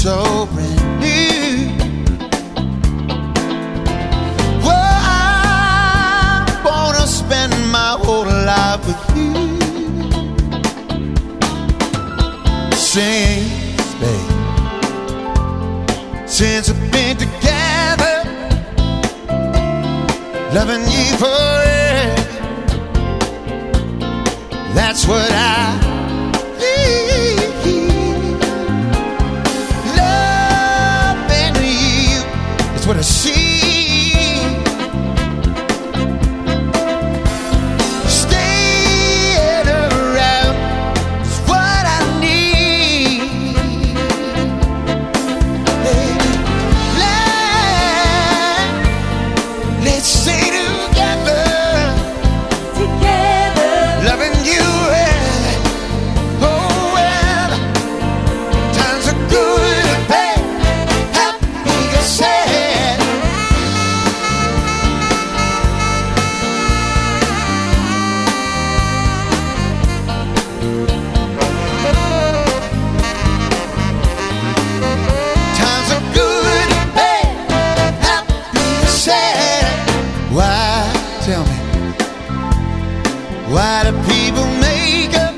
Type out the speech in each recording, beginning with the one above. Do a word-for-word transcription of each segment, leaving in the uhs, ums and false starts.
so brand new. Well, I wanna spend my whole life with you. Since, babe, since we've been together, loving you forever, that's what I what I see. Staying around is what I need. Baby, let, let's stay together, together, loving you well. Oh well, times are good and bad, happy and sad. Tell me, why do people make up,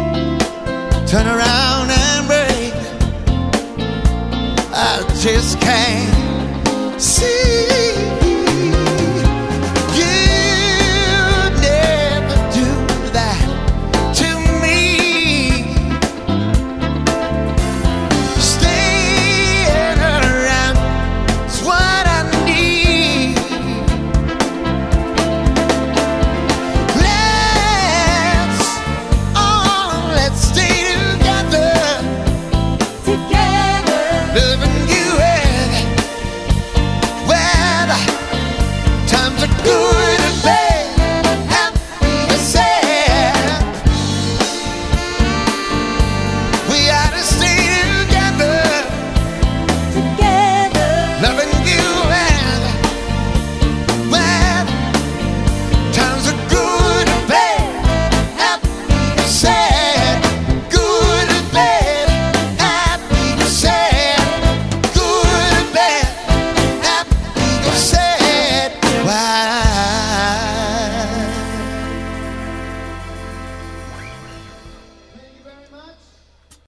turn around and break? I just can't